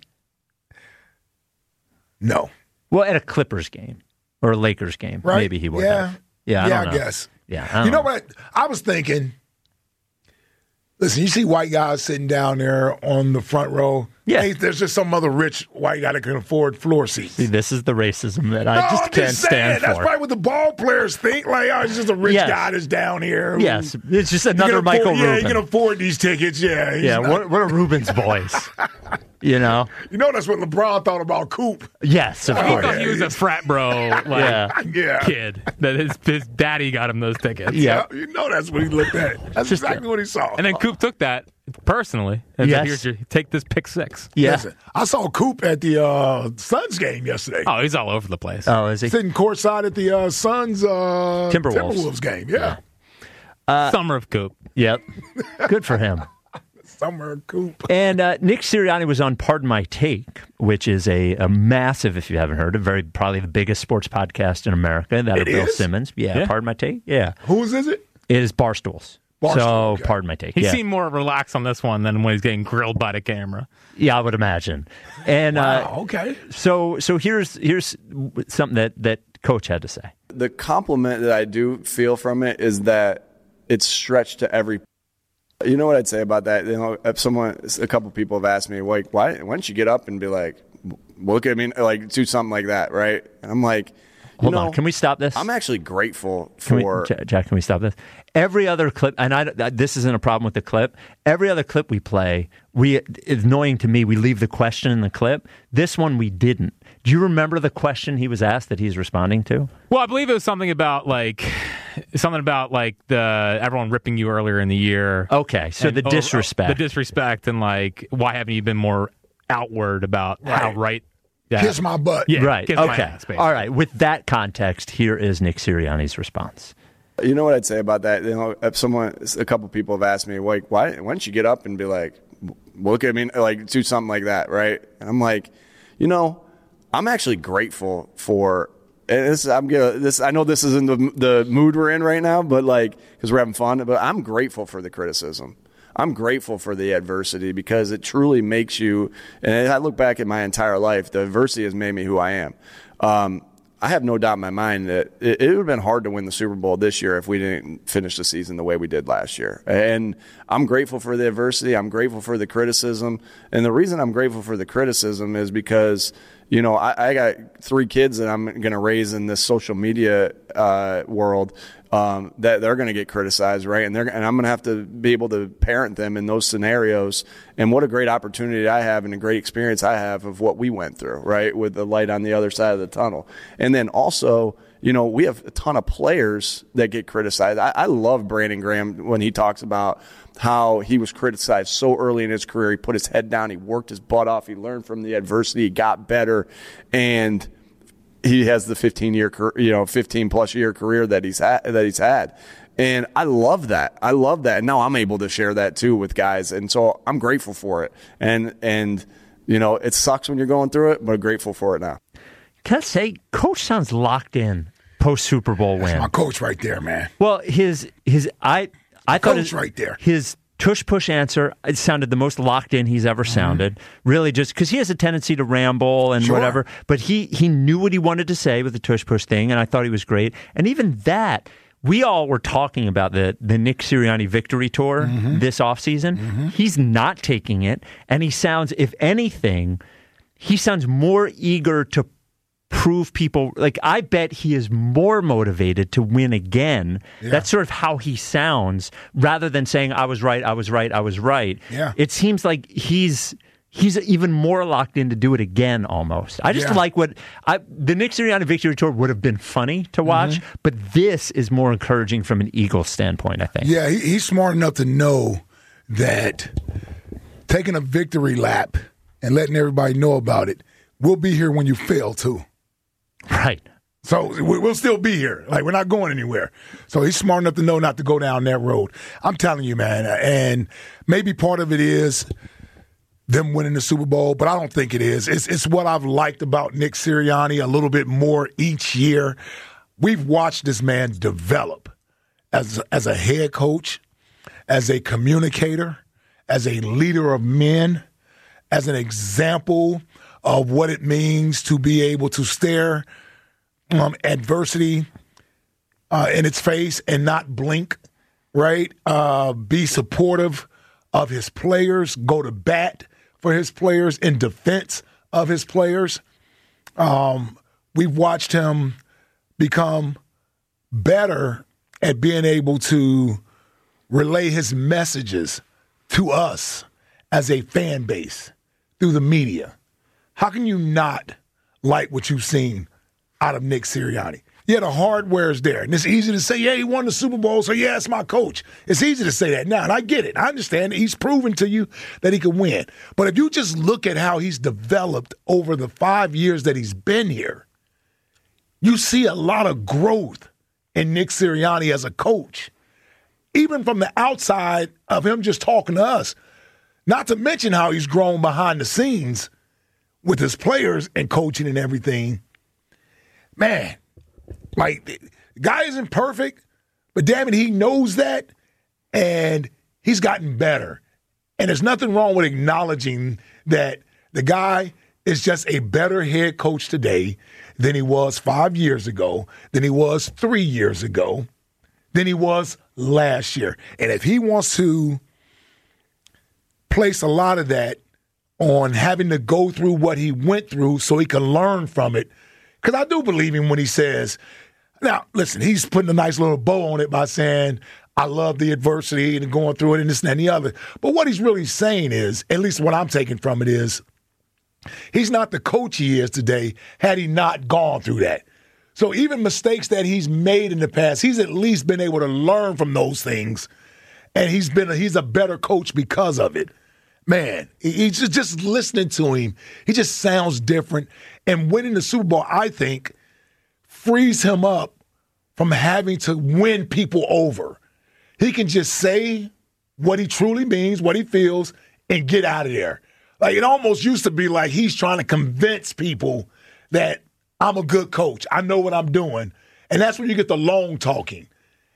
No. Well, at a Clippers game or a Lakers game, Right? maybe he would Yeah. have. Yeah, I, yeah, don't I know. guess. Yeah, I don't You know what? I was thinking. Listen, you see white guys sitting down there on the front row. Yeah. Hey, there's just some other rich white guy that can afford floor seats. See, this is the racism that I No, just I'm can't just saying, stand that's for. probably what the ball players think. Like, oh, it's just a rich Yes. guy that's down here. who- Yes, it's just you can another afford- Michael Yeah, Rubin. you can afford these tickets. Yeah, he's yeah, not- what, what are Rubin's boys? You know? You know that's what LeBron thought about Coop. Yes, of He course. thought he was a frat bro like, Yeah. Yeah. kid. That his, his daddy got him those tickets. Yeah. You know that's what he looked at. That's Just- exactly what he saw. And then Coop took that personally and Yes. said, "Here's your take this pick six." Yeah. Listen, I saw Coop at the uh, Suns game yesterday. Oh, he's all over the place. Oh, is he? Sitting courtside at the uh, Suns uh, Timberwolves. Timberwolves game. Yeah. Summer of Coop. Yep. Good for him. Summer Coop. And uh, Nick Sirianni was on Pardon My Take, which is a, a massive, if you haven't heard, a very probably the biggest sports podcast in America. That It of Bill is? Simmons. Yeah, Yeah. Pardon My Take. Yeah. Whose is it? It is Barstool's. Barstool, so, okay. Pardon My Take. He yeah. seemed more relaxed on this one than when he's getting grilled by the camera. yeah, I would imagine. And uh, Oh, okay. so so here's here's something that, that Coach had to say. The compliment that I do feel from it is that it's stretched to every. You know what I'd say about that? You know, if someone, a couple people have asked me, like, why, why don't you get up and be like, look at me, like, do something like that, right? And I'm like, hold know, on. Can we stop this? I'm actually grateful Can for we, Jack, can we stop this? Every other clip, and I, this isn't a problem with the clip. Every other clip we play, we it's annoying to me. We leave the question in the clip. This one we didn't. Do you remember the question he was asked that he's responding to? Well, I believe it was something about like something about like the everyone ripping you earlier in the year. Okay, so and, the disrespect, oh, the disrespect, and like why haven't you been more outward about Right. how right? Yeah. Kiss my butt. Yeah, right. kiss my Okay. ass, basically. All right. With that context, here is Nick Sirianni's response. You know what I'd say about that? You know, if someone, a couple people have asked me, like, why, why don't you get up and be like, look at me, like, do something like that, right? And I'm like, you know, I'm actually grateful for. And this, I'm gonna. This, I know this isn't the the mood we're in right now, but like, because we're having fun. But I'm grateful for the criticism. I'm grateful for the adversity because it truly makes you. And I look back at my entire life, the adversity has made me who I am. Um, I have no doubt in my mind that it, it would have been hard to win the Super Bowl this year if we didn't finish the season the way we did last year. And I'm grateful for the adversity. I'm grateful for the criticism. And the reason I'm grateful for the criticism is because, you know, I, I got three kids that I'm going to raise in this social media uh, world um, that they're going to get criticized, right? And they're and I'm going to have to be able to parent them in those scenarios. And what a great opportunity I have and a great experience I have of what we went through, right, with the light on the other side of the tunnel. And then also, you know, we have a ton of players that get criticized. I, I love Brandon Graham when he talks about how he was criticized so early in his career. He put his head down. He worked his butt off. He learned from the adversity. He got better. And he has the fifteen-year, you know, fifteen-plus year career that he's had, that he's had. And I love that. I love that. And now I'm able to share that, too, with guys. And so I'm grateful for it. And, and you know, it sucks when you're going through it, but I'm grateful for it now. Can I say, Coach sounds locked in post Super Bowl win. That's my coach right there, man. Well, his his I I thought Coach his, right there. His tush push answer, it sounded the most locked in he's ever sounded. Mm-hmm. Really, just because he has a tendency to ramble and Sure. whatever, but he he knew what he wanted to say with the tush push thing, and I thought he was great. And even that, we all were talking about the the Nick Sirianni victory tour Mm-hmm. this offseason. Mm-hmm. He's not taking it, and he sounds, if anything, he sounds more eager to prove people, like, I bet he is more motivated to win again. Yeah. That's sort of how he sounds, rather than saying, I was right, I was right, I was right. Yeah. It seems like he's he's even more locked in to do it again almost. I just Yeah. like what I, the Nick Sirianni victory tour would have been funny to watch, Mm-hmm. but this is more encouraging from an Eagles standpoint, I think. Yeah, he, he's smart enough to know that taking a victory lap and letting everybody know about it, we'll be here when you fail, too. Right. So we- we'll still be here. Like, we're not going anywhere. So he's smart enough to know not to go down that road. I'm telling you, man. And maybe part of it is them winning the Super Bowl, but I don't think it is. It's, it's what I've liked about Nick Sirianni a little bit more each year. We've watched this man develop as, as a head coach, as a communicator, as a leader of men, as an example of what it means to be able to stare um, adversity uh, in its face and not blink, right? Uh, be supportive of his players, go to bat for his players, in defense of his players. Um, we've watched him become better at being able to relay his messages to us as a fan base through the media. How can you not like what you've seen out of Nick Sirianni? Yeah, the hardware is there. And it's easy to say, yeah, he won the Super Bowl, so yeah, it's my coach. It's easy to say that now, and I get it. I understand he's proven to you that he can win. But if you just look at how he's developed over the five years that he's been here, you see a lot of growth in Nick Sirianni as a coach. Even from the outside of him just talking to us, not to mention how he's grown behind the scenes with his players and coaching and everything. Man, like, the guy isn't perfect, but damn it, he knows that, and he's gotten better. And there's nothing wrong with acknowledging that the guy is just a better head coach today than he was five years ago, than he was three years ago, than he was last year. And if he wants to place a lot of that on having to go through what he went through so he can learn from it, Because I do believe him when he says, now, listen, he's putting a nice little bow on it by saying, I love the adversity and going through it and this and that and the other. But what he's really saying is, at least what I'm taking from it is, he's not the coach he is today had he not gone through that. So even mistakes that he's made in the past, he's at least been able to learn from those things, and he's been a, he's a better coach because of it. Man, he's just, just listening to him, he just sounds different. And winning the Super Bowl, I think, frees him up from having to win people over. He can just say what he truly means, what he feels, and get out of there. Like, it almost used to be like he's trying to convince people that I'm a good coach. I know what I'm doing. And that's when you get the long talking.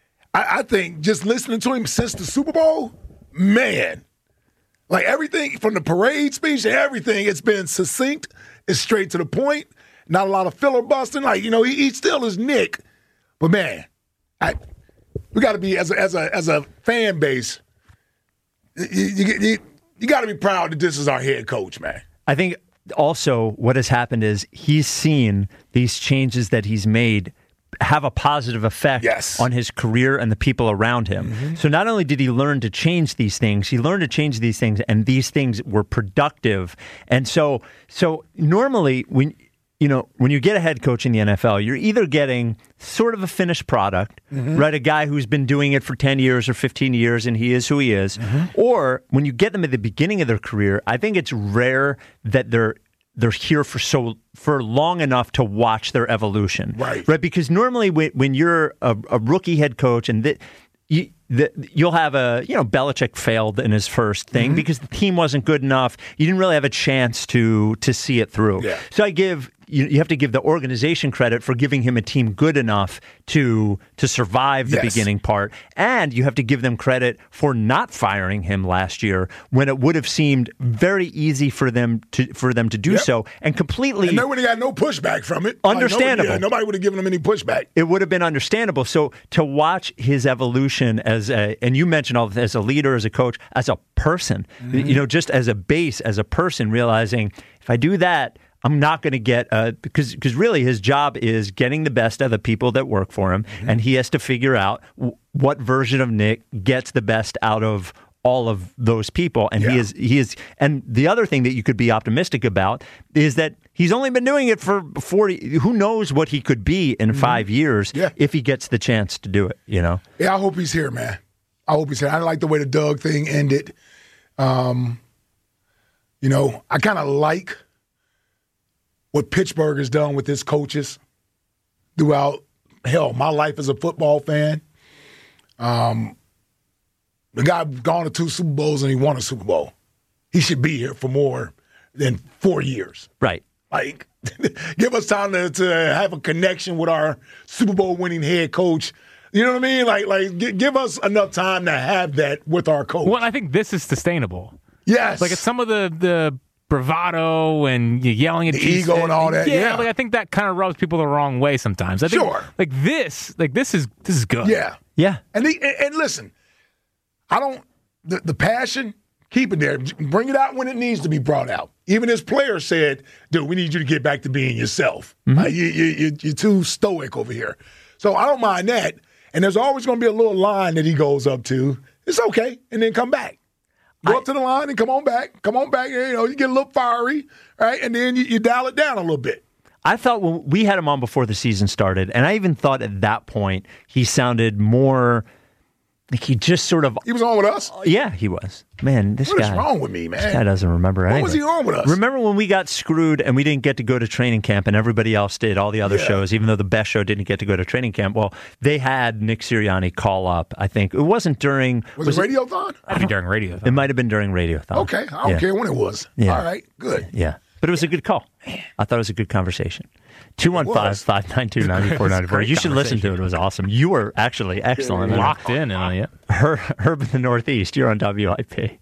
I, I think just listening to him since the Super Bowl, man, like everything from the parade speech to everything, it's been succinct, it's straight to the point, not a lot of filibustering. Like, you know, he, he still is Nick. But, man, I, we got to be, as a, as a, as a fan base, you, you, you, you got to be proud that this is our head coach, man. I think also what has happened is he's seen these changes that he's made have a positive effect yes. on his career and the people around him. Mm-hmm. So not only did he learn to change these things, he learned to change these things, and these things were productive. And so, so normally when you know when you get a head coach in the N F L, you're either getting sort of a finished product, mm-hmm. right? A guy who's been doing it for ten years or fifteen years, and he is who he is. Mm-hmm. Or when you get them at the beginning of their career, I think it's rare that they're they're here for so for long enough to watch their evolution, right? Right, because normally when, when you're a, a rookie head coach, and that you, the, you'll have a you know Belichick failed in his first thing mm-hmm. because the team wasn't good enough. You didn't really have a chance to to see it through. Yeah. So I give. You, you have to give the organization credit for giving him a team good enough to to survive the yes. beginning part, and you have to give them credit for not firing him last year when it would have seemed very easy for them to for them to do yep. so, and completely. And they would have got no pushback from it. Understandable. Like nobody, yeah, nobody would have given him any pushback. It would have been understandable. So to watch his evolution as a, and you mentioned all as a leader, as a coach, as a person, mm-hmm. you know, just as a base, as a person, realizing if I do that, I'm not going to get uh, because because really his job is getting the best of the people that work for him, mm-hmm. and he has to figure out w- what version of Nick gets the best out of all of those people. And yeah. he is he is. And the other thing that you could be optimistic about is that he's only been doing it for forty. Who knows what he could be in mm-hmm. five years yeah. if he gets the chance to do it? You know. Yeah, I hope he's here, man. I hope he's here. I like the way the Doug thing ended. Um, you know, I kind of like what Pittsburgh has done with its coaches throughout, hell, my life as a football fan. Um, the guy gone to two Super Bowls and he won a Super Bowl. He should be here for more than four years. Right. Like, give us time to, to have a connection with our Super Bowl winning head coach. You know what I mean? Like, like g- give us enough time to have that with our coach. Well, I think this is sustainable. Yes. Like, it's some of the the bravado and yelling at the Jesus, ego and all that. Yeah, yeah. like I think that kind of rubs people the wrong way sometimes. I think, sure. Like this, like this is this is good. Yeah, yeah. And the, and, and listen, I don't the, the passion. Keep it there. Bring it out when it needs to be brought out. Even his players said, "Dude, we need you to get back to being yourself. Mm-hmm. Like, you, you, you, you're too stoic over here." So I don't mind that. And there's always going to be a little line that he goes up to. It's okay, and then come back. Go I, up to the line and come on back. Come on back. You know, you get a little fiery, right? And then you, you dial it down a little bit. I thought when we had him on before the season started, and I even thought at that point he sounded more like he just sort of. He was on with us? Yeah, he was. Man, this what guy. What is wrong with me, man? This guy doesn't remember anything. What was he on with us? Remember when we got screwed and we didn't get to go to training camp and everybody else did, all the other yeah. shows, even though the best show didn't get to go to training camp? Well, they had Nick Sirianni call up, I think. It wasn't during. Was, was it Radiothon? It might be during Radiothon. It might have been during Radiothon. Okay. I don't yeah. care when it was. Yeah. All right. Good. Yeah. But it was a good call. I thought it was a good conversation. two one five, five nine two, nine four nine four. You should listen to it. It was awesome. You were actually excellent. Locked in on it. Herb, Herb in the Northeast, you're on W I P.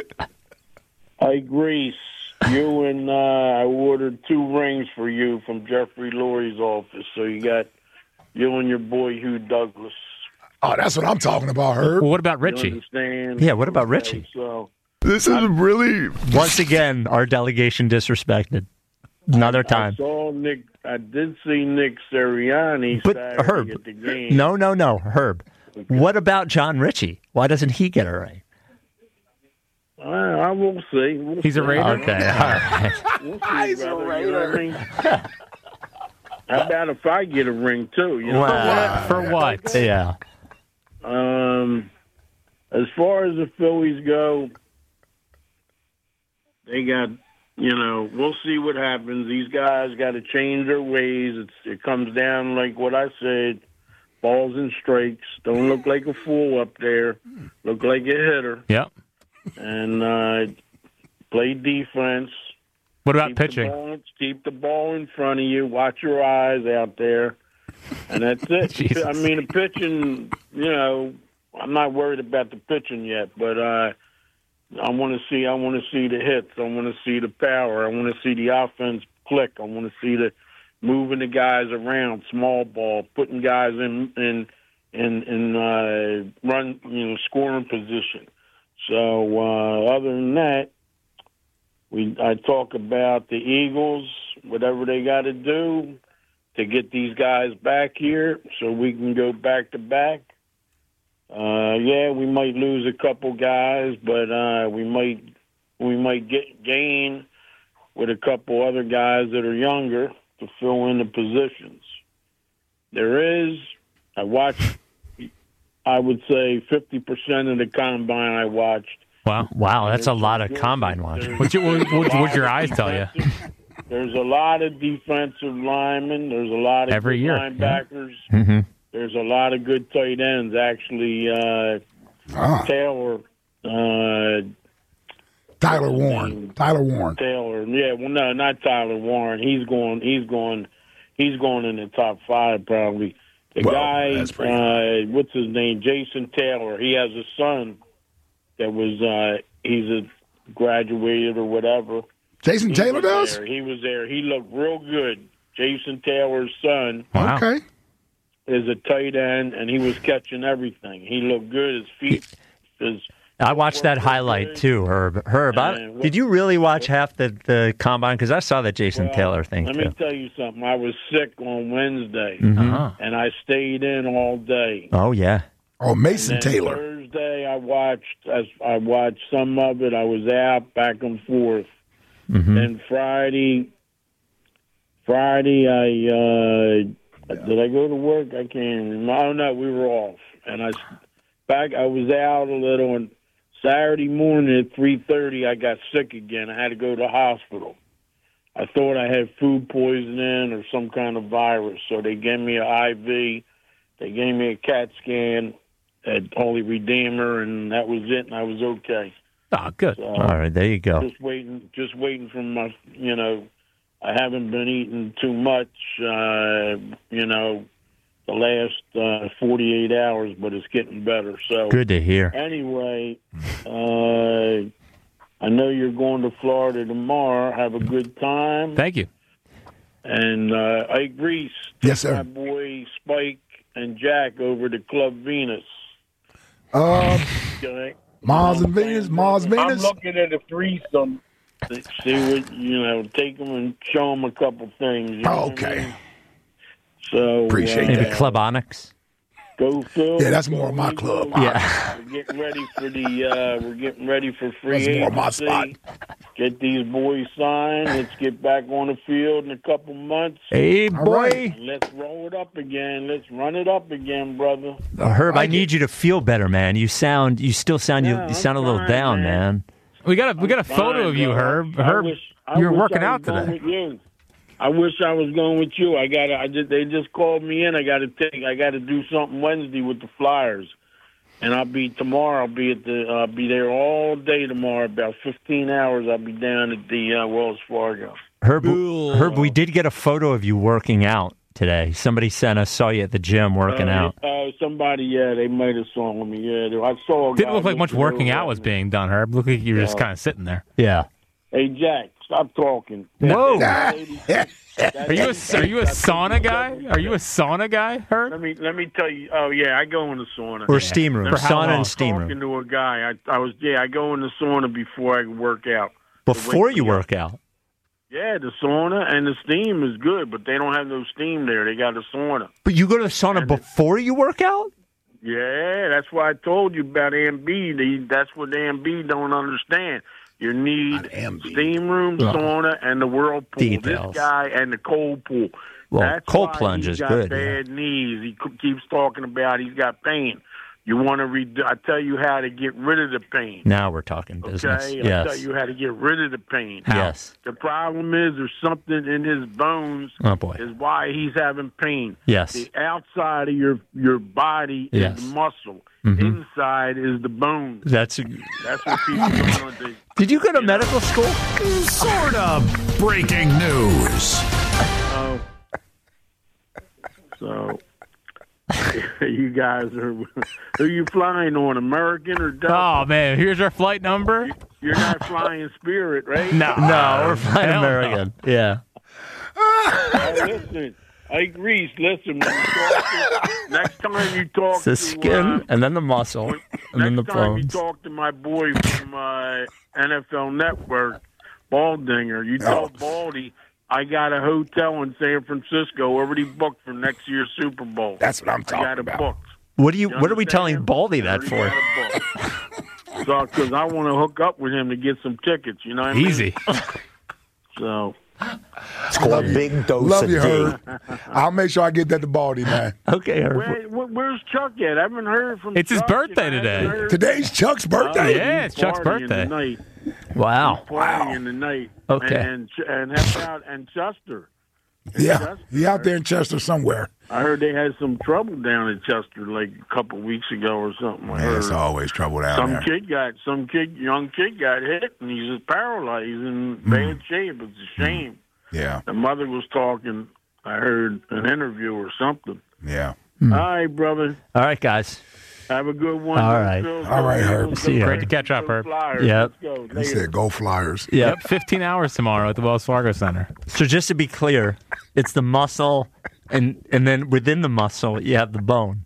Hey, Grease, you and uh, I ordered two rings for you from Jeffrey Lurie's office. So you got you and your boy Hugh Douglas. Oh, that's what I'm talking about, Herb. Well, what about Richie? You understand? Yeah, what about Richie? So this is really once again our delegation disrespected. Another time. I saw Nick. I did see Nick Sirianni But Saturday Herb, at the game. no, no, no, Herb. What about John Ritchie? Why doesn't he get it right? Uh, I will see. We'll He's see. a Raider? Okay, all right. We'll see, He's a Raider. You know what I mean? How about if I get a ring, too? You know? Wow. For what? Yeah. Um, as far as the Phillies go, they got, you know, we'll see what happens. These guys got to change their ways. It's, it comes down like what I said, balls and strikes. Don't look like a fool up there. Look like a hitter. Yep. And uh, play defense. What about keep pitching? The ball, keep the ball in front of you. Watch your eyes out there. And that's it. I mean, the pitching, you know, I'm not worried about the pitching yet, but uh, I want to see. I want to see the hits. I want to see the power. I want to see the offense click. I want to see the moving the guys around, small ball, putting guys in in in, in uh, run, you know, scoring position. So uh, other than that, we I talk about the Eagles, whatever they got to do to get these guys back here so we can go back to back. Uh, yeah, we might lose a couple guys, but uh, we might we might get gain with a couple other guys that are younger to fill in the positions. There is, I watched, I would say fifty percent of the combine I watched. Wow, wow, that's a lot of combine watching. What's your, what, what, what'd your eyes tell you? There's a lot of defensive linemen. There's a lot of Every good year, linebackers. Yeah. Mm-hmm. There's a lot of good tight ends. Actually, uh, Ah. Taylor, uh, Tyler Warren. Tyler Warren. Taylor. Yeah, well, no, not Tyler Warren. He's going. He's going. He's going in the top five probably. The Well, guy, that's pretty uh, what's his name? Jason Taylor. He has a son that was. Uh, he's a graduated or whatever. Jason He Taylor was does? there. He was there. He looked real good. Jason Taylor's son. Wow. Okay. Is a tight end, and he was catching everything. He looked good. His feet, his I watched that highlight too, Herb. Herb, I, And what- did you really watch half the, the combine? Because I saw that Jason Well, Taylor thing Let too. me tell you something. I was sick on Wednesday, Mhm. Uh-huh. and I stayed in all day. Oh yeah. Oh, Mason And then Taylor. Thursday, I watched. As I watched some of it. I was out back and forth. Mm-hmm. And Friday, Friday, I uh, did I go to work? I can't remember. Oh no, we were off, and I back. I was out a little, and Saturday morning at three thirty, I got sick again. I had to go to the hospital. I thought I had food poisoning or some kind of virus, so they gave me an I V. They gave me a CAT scan at Holy Redeemer, and that was it, and I was okay. Oh, good. So, All right, there you go. Just waiting, just waiting for my, you know, I haven't been eating too much, uh, you know, the last uh, forty-eight hours, but it's getting better. So Good to hear. Anyway, uh, I know you're going to Florida tomorrow. Have a good time. Thank you. And uh, Ike Reese, Yes, sir. my boy Spike and Jack over to Club Venus. Um, Okay. Mars and Venus, Mars I'm Venus. looking at a threesome. to See what you know. Take them and show them a couple things. You know Oh, what I okay. mean? So Appreciate uh, Maybe Club Onyx. Go Phil. Yeah, that's more of my club. Yeah. We're getting ready for the. Uh, we're getting ready for free That's more of my agency. spot. Get these boys signed. Let's get back on the field in a couple months. Hey, All boy. right. Let's roll it up again. Let's run it up again, brother. Uh, Herb, I like need you to feel better, man. You sound, you still sound, Yeah, you, you I'm sound a little fine, down, man. man. We got a we got a Fine, photo of you, bro. Herb. I Herb, wish- I you were wish working I out was going today. with you. I wish I was going with you. I got. I just. They just called me in. I got to take. I got to do something Wednesday with the Flyers, and I'll be tomorrow. I'll be at the. I'll be there all day tomorrow. About fifteen hours. I'll be down at the uh, Wells Fargo. Herb, Herb, we did get a photo of you working out today. Somebody sent us, saw you at the gym working uh, out. Uh, somebody. Yeah, they might have saw me. Yeah, I saw. A Didn't guy look like much looking working over out at was me. being done, Herb. Looked like you were just Yeah. kind of sitting there. Yeah. Hey Jack, stop talking. Whoa. Are you a are you a sauna guy? Are you a sauna guy, Herb? Let me let me tell you. Oh yeah, I go in the sauna. Or steam room. For how Sauna long? and steam Talking room. to a guy. I I was yeah. I go in the sauna before I work out. Before wake you me up. work out. Yeah, the sauna and the steam is good, but they don't have no steam there. They got a sauna. But you go to the sauna And before you work out? Yeah, that's why I told you about Embiid. That's what Embiid don't understand. You need steam room, Oh. sauna, and the whirlpool. Details. This guy and the cold pool. Well, That's cold why plunge he's is got good, bad knees. He c- keeps talking about he's got pain. You want to read? I tell you how to get rid of the pain. Now we're talking business. Okay, I Yes. tell you how to get rid of the pain. Yes. The problem is there's something in his bones. Oh, boy. Is why he's having pain. Yes. The outside of your your body Yes. is the muscle. Mhm. Inside is the bones. That's. That's what people don't understand. Did you go to medical school? Sort of breaking news. Oh. So, you guys are who you flying on, American or Delta? Oh man, here's our flight number. You're not flying Spirit, right? No, No, we're flying Hell no. American. Yeah. Oh, listen, Ike Reese, listen. When you talk to, next time you talk It's the to skin uh, and then the muscle and then the next time you bones. talk to my boy from uh, N F L Network, Baldinger, you tell Baldy I got a hotel in San Francisco already booked for next year's Super Bowl. That's what I'm I talking got it about. booked. What do you? You What are we telling understand? Baldy that for? So, because I want to hook up with him to get some tickets, you know what I mean? Easy. So, It's called a big dose Love you, Herb. I'll make sure I get that to Baldy, man. Okay, Herb. where, where, where's Chuck at? I haven't heard from It's his Chuck, birthday and I today. haven't heard- Today's Chuck's Oh, birthday. Yeah, he's it's Chuck's partying birthday. Tonight. Wow. Partying in the night. Okay. And and, and how about and Chester? Yeah, he out there in Chester somewhere. I heard they had some trouble down in Chester like a couple of weeks ago or something. I Man, heard. it's always trouble down Some there. kid got some kid, young kid got hit, and he's just paralyzed in bad shape. It's a shame. Yeah, The mother was talking. I heard an interview or something. yeah. All right, brother. All right, guys. Have a good one. All right. Go, All right, Herb. go, See ya. go, Great to catch up, go Herb. Flyers. Yep. Let's go. He Later. said, "Go Flyers." Yep. Yep, fifteen hours tomorrow at the Wells Fargo Center. So just to be clear, it's the muscle, and and then within the muscle you have the bone.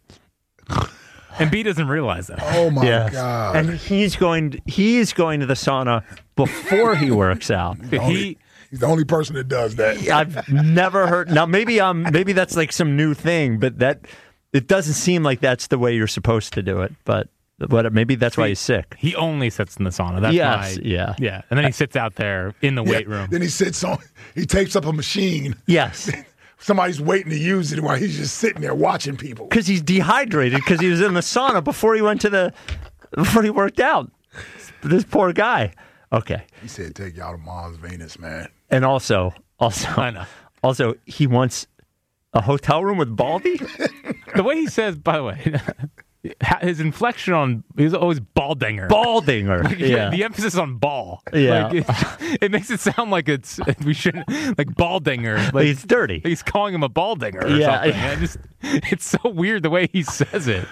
And B doesn't realize that. Oh my Yes. God! And he's going. To, he's going to the sauna before he works out. He He's the only person that does that. I've never heard. Now maybe um maybe that's like some new thing, but that it doesn't seem like that's the way you're supposed to do it. But but maybe that's why he's sick. he only sits in the sauna. That's Yes, my, yeah. yeah. And then he sits out there in the Yeah. weight room. Then he sits on. He tapes up a machine. Yes, Somebody's waiting to use it while he's just sitting there watching people. because he's dehydrated because he was in the sauna before he went to the before he worked out. This poor guy. Okay, He said, "Take y'all to Mars, Venus, man." and also also I know. also he wants a hotel room with Baldy. The way he says, by the way, his inflection on he's always Baldinger. Baldinger. Like, Yeah. The emphasis on ball. Yeah. Like, it, it makes it sound like it's we shouldn't like Baldinger. Like He's dirty. He's calling him a Baldinger or Yeah. something. I just it's so weird the way he says it.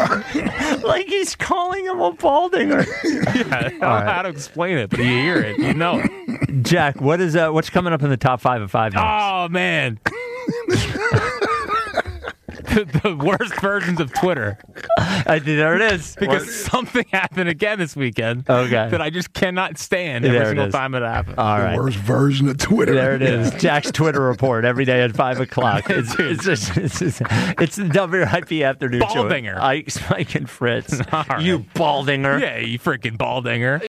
Like he's calling him a Baldinger. Yeah, I don't know right. how to explain it, but you hear it, you know it. Jack, what is uh, what's coming up in the top five of five next? Oh man. the, the worst versions of Twitter. I, there it is. Because something happened again this weekend Okay. that I just cannot stand every There it single is. time it happens. All The right. worst version of Twitter. There it is. Jack's Twitter report every day at five o'clock. It's it's just, it's, just, it's the W I P afternoon show. Baldinger. Ike, Spike, and Fritz. All right. You Baldinger. Yeah, you freaking Baldinger.